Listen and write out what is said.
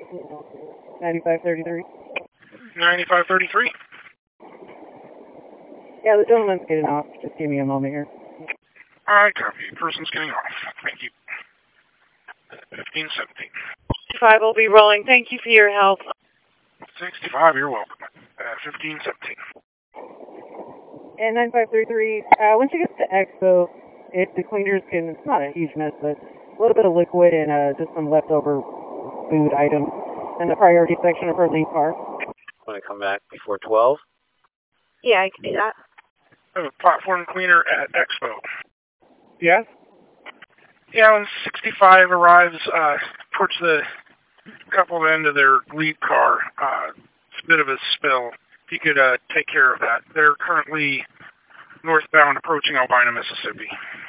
9533. 9533. Yeah, the gentleman's getting off. Just give me a moment here. Alright, copy. Person's getting off. Thank you. 1517. 65 will be rolling. Thank you for your help. 65, you're welcome. 1517. And 9533, once you get to Expo, the cleaners can, it's not a huge mess, but a little bit of liquid and just some leftover food items in the priority section of her lead car. Want to come back before 12? Yeah, I can do that. I have a platform cleaner at Expo. Yes? Yeah, when 65 arrives towards the couple end of their lead car, it's a bit of a spill. If you could take care of that. They're currently northbound approaching Albina, Mississippi.